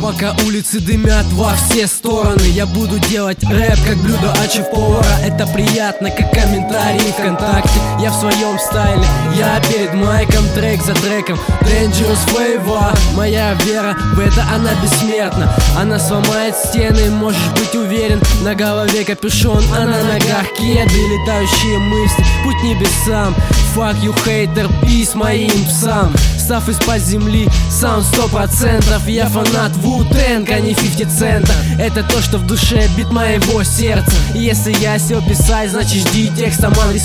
Пока улицы дымят во все стороны, я буду делать рэп как блюдо от шеф-повара. Это приятно, как комментарии ВКонтакте. Я в своем стайле, я перед майком, трек за треком. Dangerous Flavor, моя вера в это, она бессмертна. Она сломает стены, можешь быть уверен. На голове капюшон, а на ногах кеды. Летающие мысли, путь небесам. Fuck you, hater, peace моим псам. Став из-под земли, сам 100%. Я фанат Wu-Tang, а не 50 цента. Это то, что в душе бит моего сердца. И если я сел писать, значит жди текста, ман.